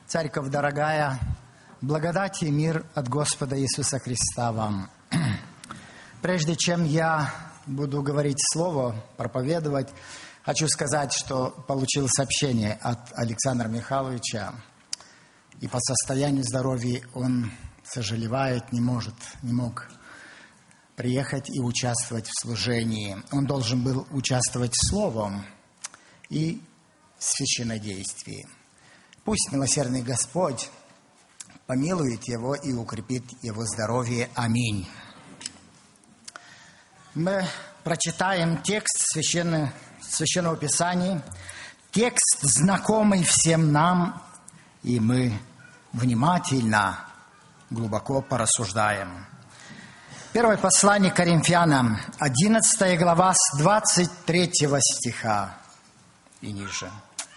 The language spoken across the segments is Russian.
Церковь дорогая, благодать и мир от Господа Иисуса Христа вам. Прежде чем я буду говорить слово, проповедовать, хочу сказать, что получил сообщение от Александра Михайловича, и по состоянию здоровья он сожалевает, не мог приехать и участвовать в служении. Он должен был участвовать словом и в священнодействии. Пусть милосердный Господь помилует его и укрепит его здоровье. Аминь. Мы прочитаем текст Священного Писания, текст, знакомый всем нам, и мы внимательно, глубоко порассуждаем. Первое послание к Коринфянам, 11 глава, с 23 стиха и ниже.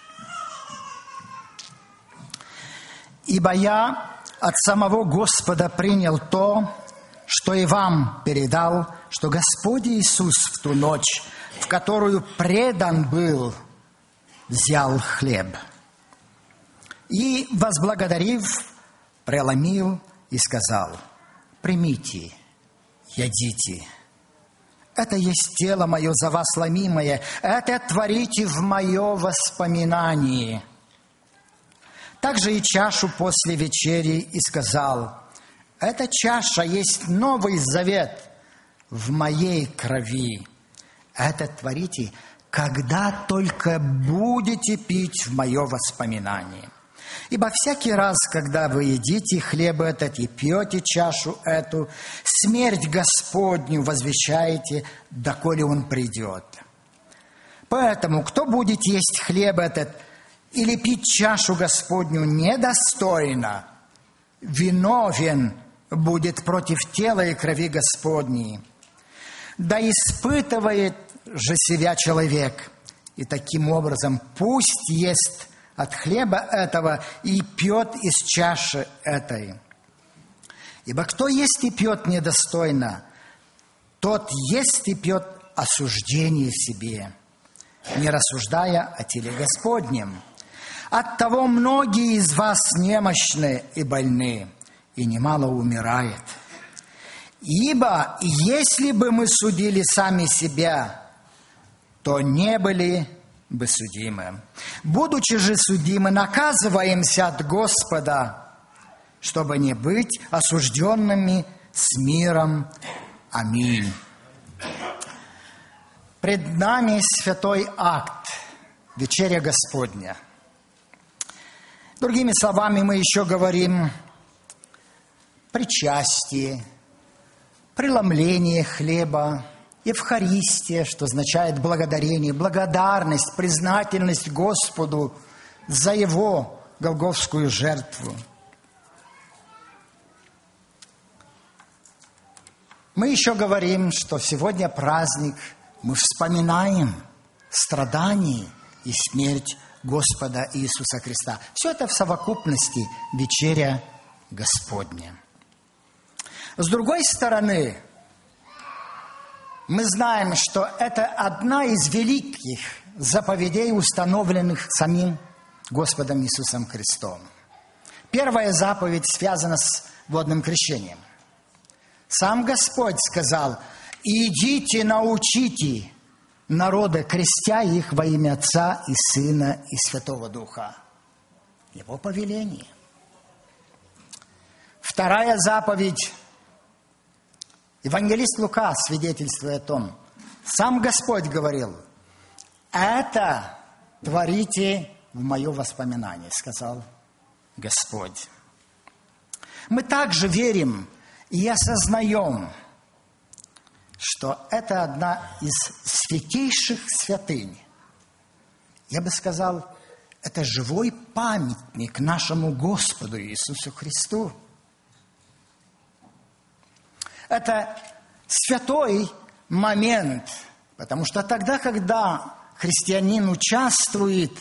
«Ибо я от самого Господа принял то, что и вам передал, что Господь Иисус в ту ночь, в которую предан был, взял хлеб. И, возблагодарив, преломил и сказал: примите, ядите. Это есть тело мое за вас ломимое, это творите в мое воспоминание. Также и чашу после вечери и сказал: эта чаша есть новый завет в моей крови. Это творите, когда только будете пить в мое воспоминание. Ибо всякий раз, когда вы едите хлеб этот и пьете чашу эту, смерть Господню возвещаете, доколе он придет. Поэтому, кто будет есть хлеб этот или пить чашу Господню недостойно, виновен будет против тела и крови Господней. Да испытывает же себя человек, и таким образом пусть ест от хлеба этого и пьет из чаши этой. Ибо кто ест и пьет недостойно, тот ест и пьет осуждение в себе, не рассуждая о теле Господнем. Оттого многие из вас немощны и больны, и немало умирает. Ибо если бы мы судили сами себя, то не были бы судимы. Будучи же судимы, наказываемся от Господа, чтобы не быть осужденными с миром. Аминь. Пред нами святой акт, вечеря Господня. Другими словами, мы еще говорим причастие, преломление хлеба, Евхаристия, что означает благодарение, благодарность, признательность Господу за Его голгофскую жертву. Мы еще говорим, что сегодня праздник, мы вспоминаем страдания и смерть Господа Иисуса Христа. Все это в совокупности вечеря Господня. С другой стороны, мы знаем, что это одна из великих заповедей, установленных самим Господом Иисусом Христом. Первая заповедь связана с водным крещением. Сам Господь сказал: «Идите, научите народы, крестя их во имя Отца и Сына и Святого Духа». Его повеление. Вторая заповедь. Евангелист Лука свидетельствует о том, сам Господь говорил: «Это творите в мое воспоминание», сказал Господь. Мы также верим и осознаем, что это одна из святейших святынь. Я бы сказал, это живой памятник нашему Господу Иисусу Христу. Это святой момент, потому что тогда, когда христианин участвует,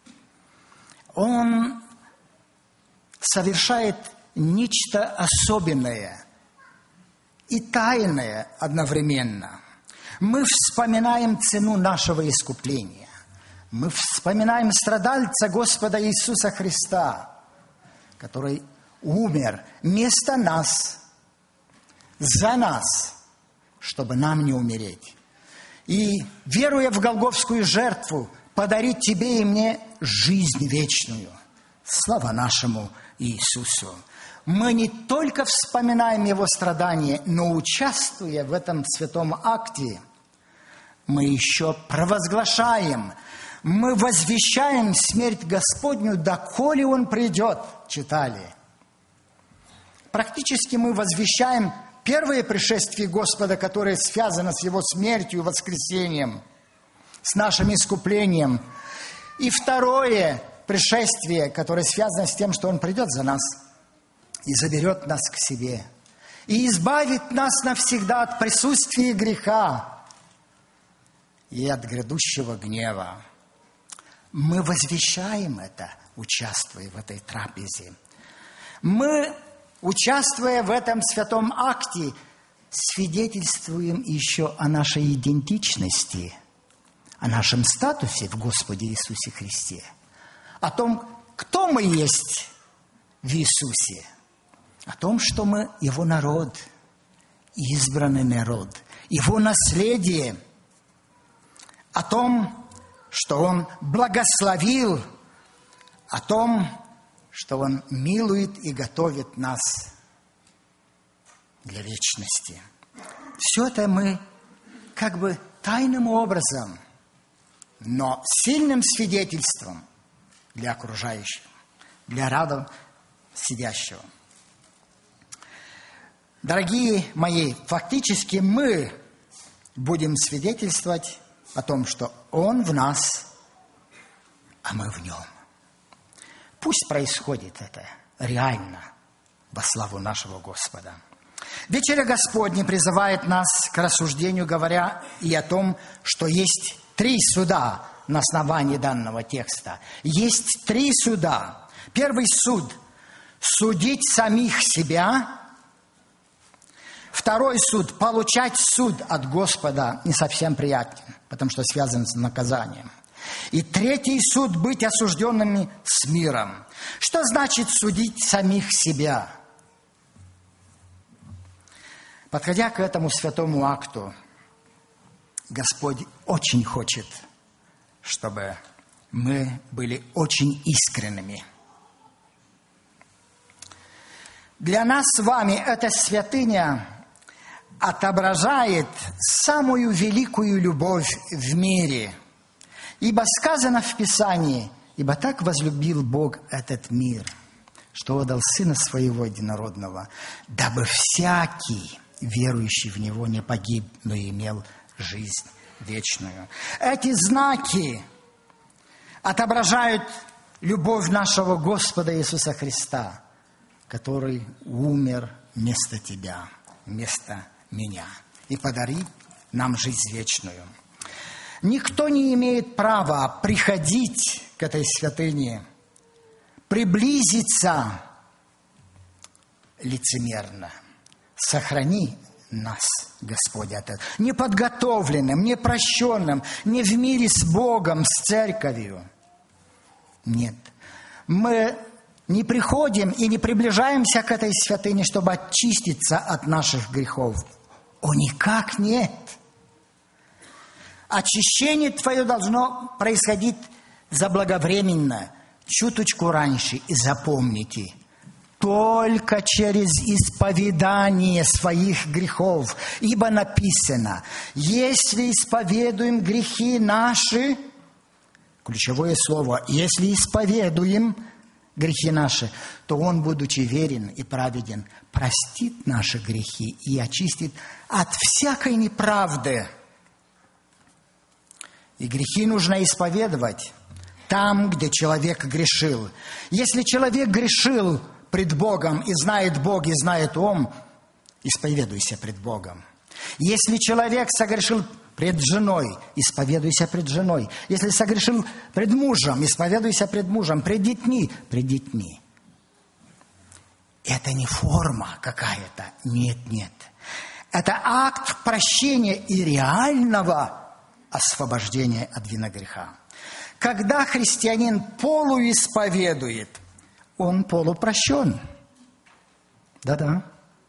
он совершает нечто особенное и тайное одновременно. Мы вспоминаем цену нашего искупления. Мы вспоминаем страдальца Господа Иисуса Христа. который умер вместо нас, за нас, чтобы нам не умереть. И, веруя в голгофскую жертву, подарить тебе и мне жизнь вечную. Слава нашему Иисусу! Мы не только вспоминаем Его страдания, но, участвуя в этом святом акте, мы еще провозглашаем, мы возвещаем смерть Господню, доколе Он придет, читали. Практически мы возвещаем первое пришествие Господа, которое связано с Его смертью и воскресением, с нашим искуплением. И второе пришествие, которое связано с тем, что Он придет за нас и заберет нас к себе, и избавит нас навсегда от присутствия греха и от грядущего гнева. Мы возвещаем это, участвуя в этой трапезе. Мы, участвуя в этом святом акте, свидетельствуем еще о нашей идентичности, о нашем статусе в Господе Иисусе Христе, о том, кто мы есть в Иисусе, о том, что мы Его народ, избранный народ, Его наследие, о том, что Он благословил, о том, что Он милует и готовит нас для вечности. Все это мы как бы тайным образом, но сильным свидетельством для окружающих, для рядом сидящего. Дорогие мои, фактически мы будем свидетельствовать о том, что Он в нас, а мы в Нем. Пусть происходит это реально во славу нашего Господа. Вечеря Господня призывает нас к рассуждению, говоря и о том, что есть 3 суда на основании данного текста. Есть 3 суда. Первый суд – судить самих себя. Второй суд – получать суд от Господа не совсем приятен, потому что связан с наказанием. И третий суд – быть осужденными с миром. Что значит судить самих себя? Подходя к этому святому акту, Господь очень хочет, чтобы мы были очень искренними. Для нас с вами эта святыня отображает самую великую любовь в мире. Ибо сказано в Писании: «Ибо так возлюбил Бог этот мир, что отдал Сына Своего Единородного, дабы всякий, верующий в Него, не погиб, но имел жизнь вечную». Эти знаки отображают любовь нашего Господа Иисуса Христа, который умер вместо тебя, вместо меня, и подарил нам жизнь вечную. Никто не имеет права приходить к этой святыне, приблизиться лицемерно. Сохрани нас, Господь, от этого. Неподготовленным, непрощенным, не в мире с Богом, с церковью. Нет. Мы не приходим и не приближаемся к этой святыне, чтобы очиститься от наших грехов. О, никак нет. Очищение твое должно происходить заблаговременно, чуточку раньше. И запомните, только через исповедание своих грехов. Ибо написано: если исповедуем грехи наши, ключевое слово, если исповедуем грехи наши, то Он, будучи верен и праведен, простит наши грехи и очистит от всякой неправды. И грехи нужно исповедовать там, где человек грешил. Если человек грешил пред Богом и знает Бог, и знает Он, исповедуйся пред Богом. Если человек согрешил пред женой, исповедуйся пред женой. Если согрешил пред мужем, исповедуйся пред мужем. Пред детьми, пред детьми. Это не форма какая-то. Нет, нет. Это акт прощения и реального освобождения от вины греха. Когда христианин полуисповедует, он полупрощен. Да-да.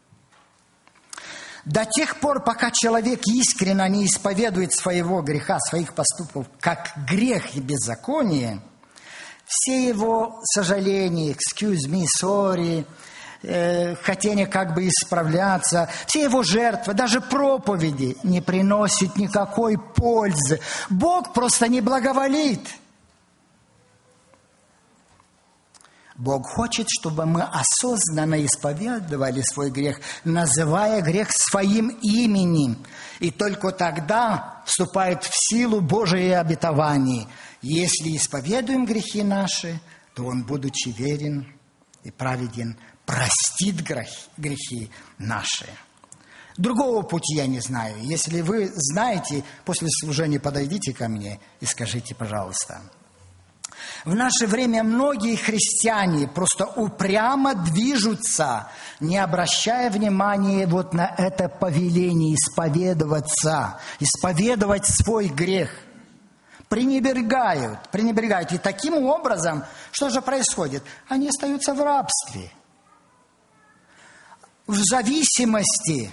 До тех пор, пока человек искренне не исповедует своего греха, своих поступков, как грех и беззаконие, все его сожаления, excuse me, sorry, хотение как бы исправляться, все его жертвы, даже проповеди не приносят никакой пользы. Бог просто не благоволит. Бог хочет, чтобы мы осознанно исповедовали свой грех, называя грех своим именем. И только тогда вступает в силу Божие обетование. Если исповедуем грехи наши, то Он, будучи верен и праведен, простит грехи наши. Другого пути я не знаю. Если вы знаете, после служения подойдите ко мне и скажите, пожалуйста. В наше время многие христиане просто упрямо движутся, не обращая внимания вот на это повеление исповедоваться, исповедовать свой грех. Пренебрегают. И таким образом, что же происходит? Они остаются в рабстве, в зависимости,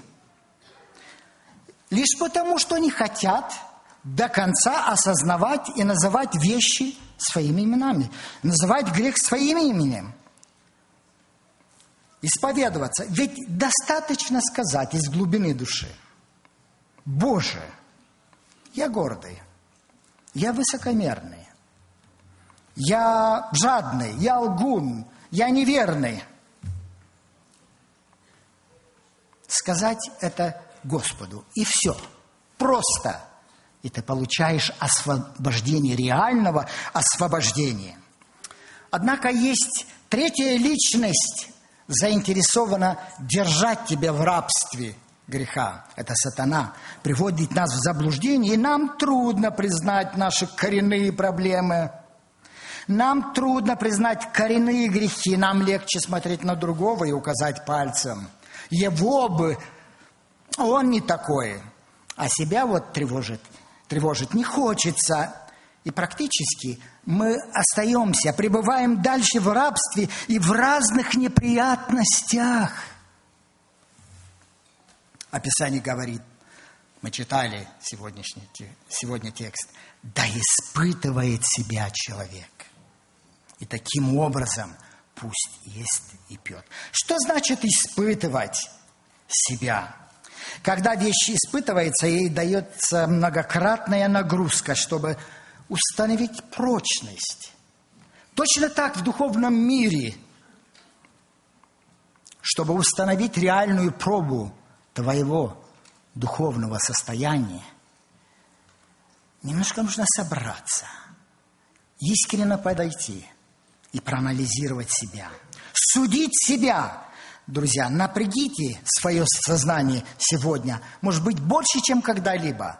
лишь потому, что не хотят до конца осознавать и называть вещи своими именами, называть грех своим именем, исповедоваться. Ведь достаточно сказать из глубины души: Боже, я гордый, я высокомерный, я жадный, я лгун, я неверный. Сказать это Господу, и все. Просто. И ты получаешь освобождение, реального освобождения. Однако есть третья личность, заинтересована держать тебя в рабстве греха. Это сатана. Приводит нас в заблуждение, и нам трудно признать наши коренные проблемы. Нам трудно признать коренные грехи. Нам легче смотреть на другого и указать пальцем. Его бы, он не такой. А себя вот тревожить не хочется. И практически мы остаемся, пребываем дальше в рабстве и в разных неприятностях. Описание говорит, мы читали сегодня текст, да испытывает себя человек. И таким образом пусть ест и пьет. Что значит испытывать себя? Когда вещь испытывается, ей дается многократная нагрузка, чтобы установить прочность. Точно так в духовном мире, чтобы установить реальную пробу твоего духовного состояния, немножко нужно собраться, искренне подойти и проанализировать себя, судить себя. Друзья, напрягите свое сознание сегодня, может быть, больше, чем когда-либо.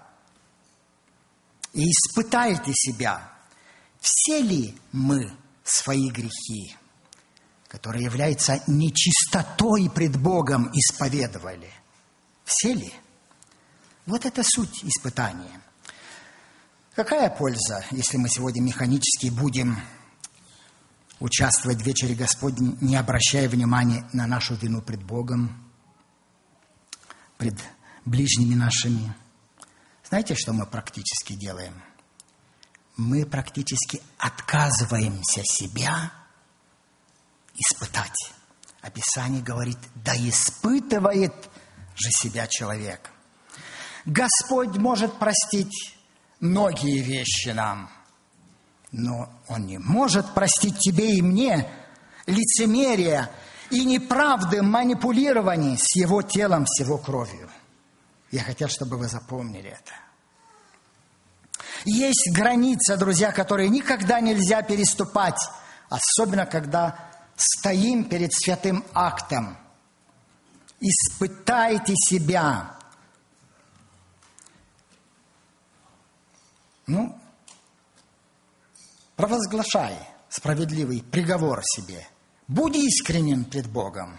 И испытайте себя, все ли мы свои грехи, которые являются нечистотой пред Богом, исповедовали. Все ли? Вот это суть испытания. Какая польза, если мы сегодня механически будем участвовать в вечере Господней, не обращая внимания на нашу вину пред Богом, пред ближними нашими? Знаете, что мы практически делаем? Мы практически отказываемся себя испытать. Писание говорит, да испытывает же себя человек. Господь может простить многие вещи нам, но Он не может простить тебе и мне лицемерие и неправды, манипулирование с Его телом, с Его кровью. Я хотел, чтобы вы запомнили это. Есть граница, друзья, которые никогда нельзя переступать, особенно когда стоим перед святым актом. Испытайте себя. Провозглашай справедливый приговор себе. Будь искренен пред Богом.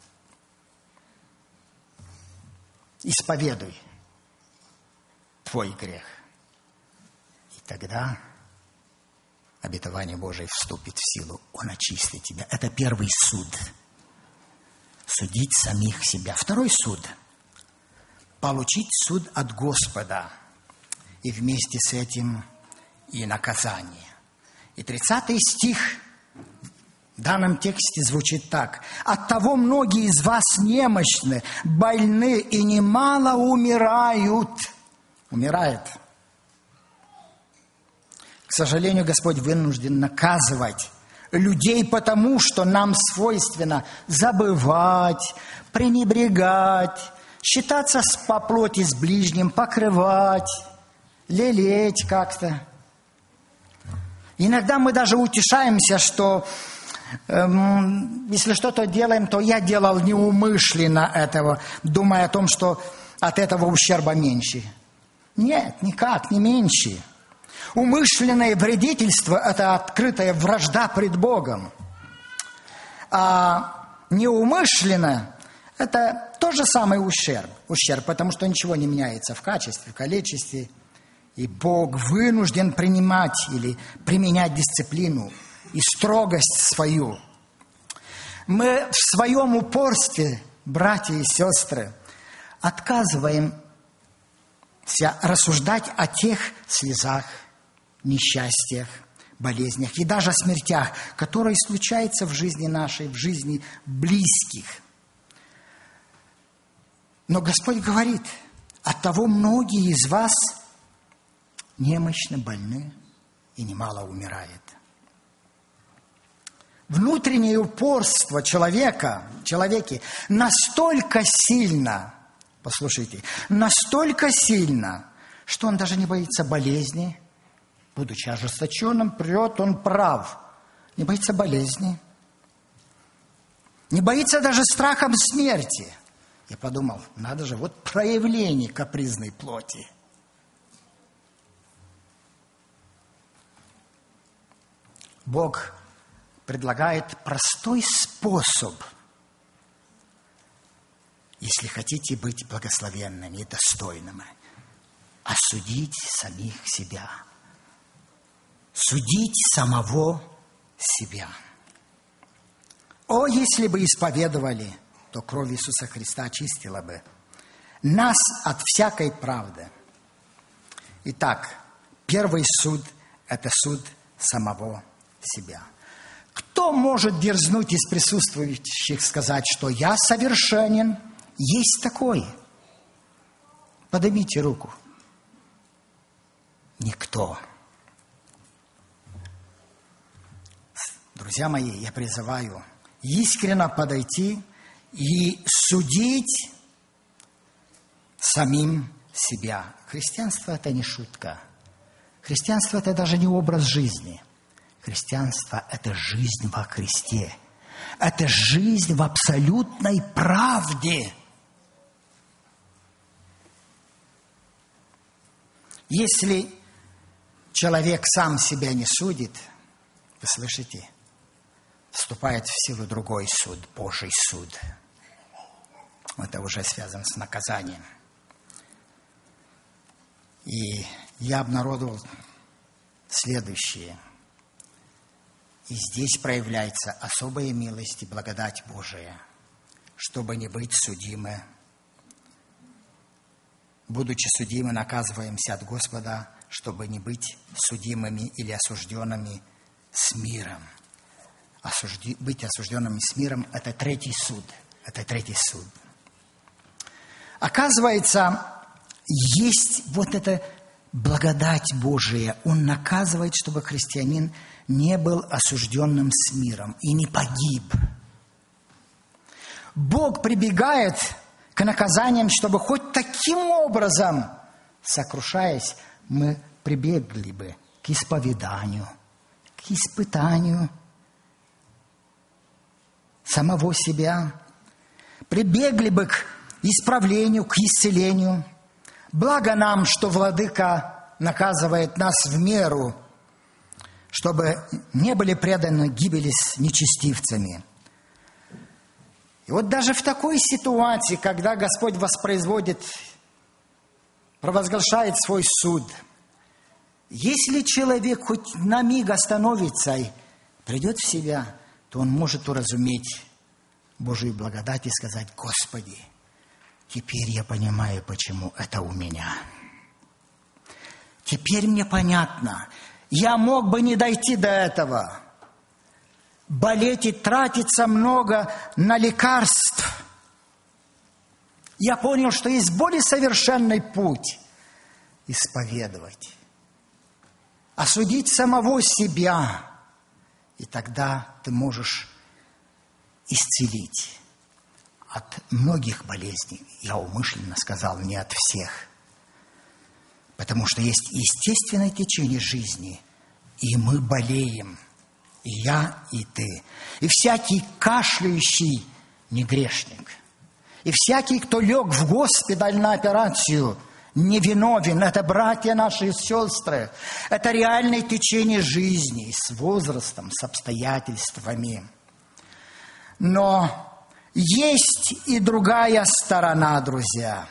Исповедуй твой грех. И тогда обетование Божие вступит в силу. Он очистит тебя. Это первый суд. Судить самих себя. Второй суд. Получить суд от Господа. И вместе с этим и наказание. И 30 стих в данном тексте звучит так. «Оттого многие из вас немощны, больны и немало умирают». Умирает. К сожалению, Господь вынужден наказывать людей, потому что нам свойственно забывать, пренебрегать, считаться по плоти с ближним, покрывать, лелеять как-то. Иногда мы даже утешаемся, что если что-то делаем, то я делал неумышленно этого, думая о том, что от этого ущерба меньше. Нет, никак, не меньше. Умышленное вредительство – это открытая вражда пред Богом. А неумышленно – это тот же самый ущерб. Ущерб, потому что ничего не меняется в качестве, в количестве. И Бог вынужден принимать или применять дисциплину и строгость свою. Мы в своем упорстве, братья и сестры, отказываемся рассуждать о тех слезах, несчастьях, болезнях и даже смертях, которые случаются в жизни нашей, в жизни близких. Но Господь говорит, оттого многие из вас немощны, больны и немало умирает. Внутреннее упорство человеке настолько сильно, послушайте, настолько сильно, что он даже не боится болезни, будучи ожесточенным, прет, он прав. Не боится болезни, не боится даже страхом смерти. Я подумал, надо же, вот проявление капризной плоти. Бог предлагает простой способ, если хотите быть благословенными и достойными, осудить самих себя, судить самого себя. О, если бы исповедовали, то кровь Иисуса Христа очистила бы нас от всякой правды. Итак, первый суд – это суд самого себя. Кто может дерзнуть из присутствующих сказать, что я совершенен? Есть такой. Поднимите руку. Никто. Друзья мои, я призываю искренне подойти и судить самим себя. Христианство – это не шутка. Христианство – это даже не образ жизни. Христианство – это жизнь во Христе. Это жизнь в абсолютной правде. Если человек сам себя не судит, вы слышите, вступает в силу другой суд, Божий суд. Это уже связано с наказанием. И я обнародовал следующее. И здесь проявляется особая милость и благодать Божия, чтобы не быть судимы. Будучи судимы, наказываемся от Господа, чтобы не быть судимыми или осужденными с миром. Быть осужденными с миром – это третий суд. Это третий суд. Оказывается, есть вот эта благодать Божия. Он наказывает, чтобы христианин не был осужденным с миром и не погиб. Бог прибегает к наказаниям, чтобы хоть таким образом, сокрушаясь, мы прибегли бы к исповеданию, к испытанию самого себя, прибегли бы к исправлению, к исцелению. Благо нам, что Владыка наказывает нас в меру, чтобы не были преданы гибели с нечестивцами. И вот даже в такой ситуации, когда Господь воспроизводит, провозглашает свой суд, Если человек хоть на миг остановится и придет в себя, то он может уразуметь Божию благодать и сказать: Господи, теперь я понимаю, почему это у меня. Теперь мне понятно. Я мог бы не дойти до этого. Болеть и тратиться много на лекарств. Я понял, что есть более совершенный путь – исповедовать, осудить самого себя, и тогда ты можешь исцелить от многих болезней. Я умышленно сказал не от всех, потому что есть естественное течение жизни, и мы болеем, и я, и ты, и всякий кашляющий не грешник. И всякий, кто лег в госпиталь на операцию, невиновен. Это братья наши и сестры. Это реальное течение жизни с возрастом, с обстоятельствами. Но есть и другая сторона, друзья.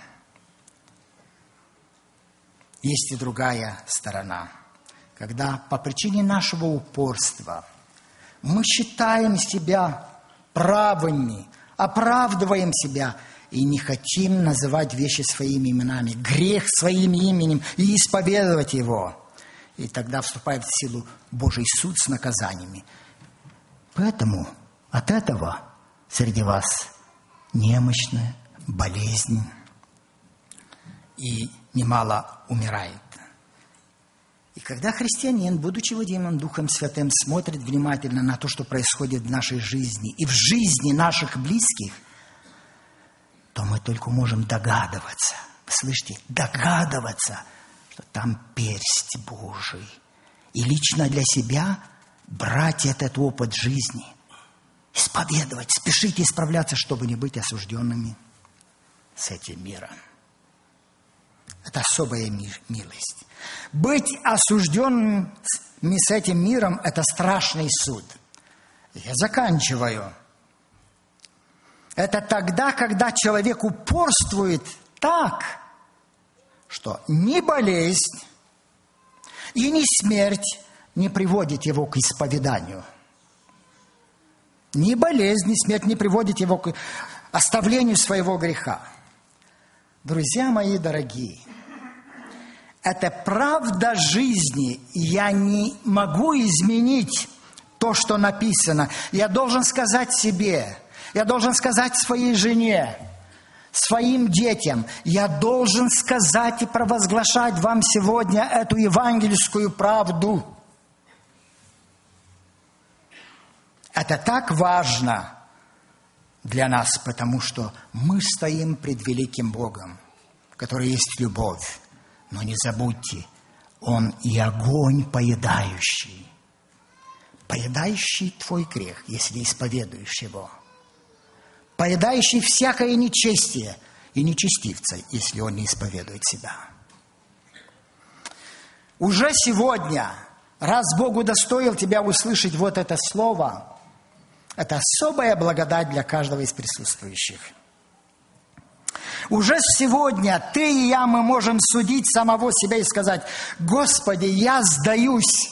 Есть и другая сторона. Когда по причине нашего упорства мы считаем себя правыми, оправдываем себя и не хотим называть вещи своими именами, грех своим именем и исповедовать его. И тогда вступает в силу Божий суд с наказаниями. Поэтому от этого среди вас немощная болезнь и немало умирает. И когда христианин, будучи водимым Духом Святым, смотрит внимательно на то, что происходит в нашей жизни и в жизни наших близких, то мы только можем догадываться, вы слышите, догадываться, что там персть Божий. И лично для себя брать этот опыт жизни, исповедовать, спешите исправляться, чтобы не быть осужденными с этим миром. Это особая милость. Быть осужденными с этим миром – это страшный суд. Я заканчиваю. Это тогда, когда человек упорствует так, что ни болезнь и ни смерть не приводит его к исповеданию. Ни болезнь, ни смерть не приводит его к оставлению своего греха. Друзья мои дорогие, это правда жизни. Я не могу изменить то, что написано. Я должен сказать себе, я должен сказать своей жене, своим детям. Я должен сказать и провозглашать вам сегодня эту евангельскую правду. Это так важно для нас, потому что мы стоим пред великим Богом, который есть любовь. Но не забудьте, Он и огонь поедающий. Поедающий твой грех, если исповедуешь его. Поедающий всякое нечестие и нечестивца, если он не исповедует себя. Уже сегодня, раз Бог удостоил тебя услышать вот это слово, это особая благодать для каждого из присутствующих. Уже сегодня ты и я, мы можем судить самого себя и сказать: Господи, я сдаюсь.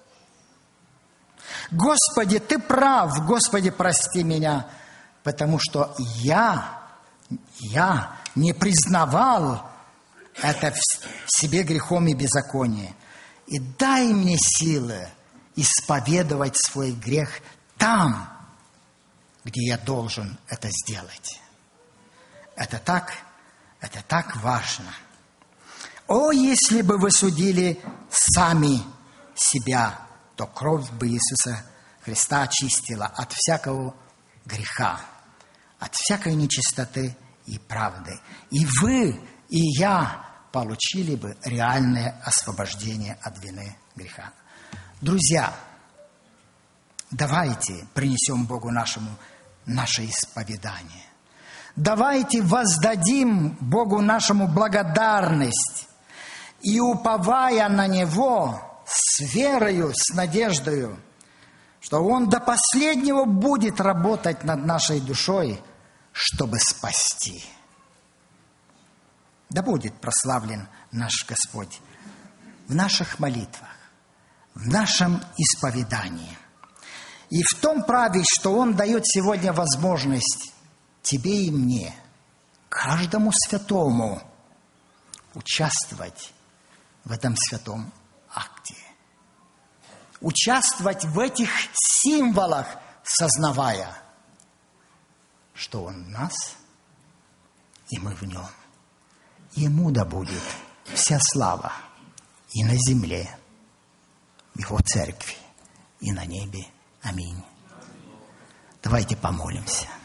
Господи, Ты прав. Господи, прости меня, потому что я не признавал это в себе грехом и беззаконием. И дай мне силы исповедовать свой грех там, где я должен это сделать. Это так важно. О, если бы вы судили сами себя, то кровь бы Иисуса Христа очистила от всякого греха, от всякой нечистоты и правды. И вы, и я получили бы реальное освобождение от вины греха. Друзья, давайте принесем Богу нашему наше исповедание. Давайте воздадим Богу нашему благодарность и, уповая на Него, с верою, с надеждою, что Он до последнего будет работать над нашей душой, чтобы спасти. Да будет прославлен наш Господь в наших молитвах, в нашем исповедании. И в том праве, что Он дает сегодня возможность тебе и мне, каждому святому, участвовать в этом святом акте. Участвовать в этих символах, сознавая, что Он в нас, и мы в Нем. Ему да будет вся слава и на земле, в Его церкви, и на небе. Аминь. Давайте помолимся.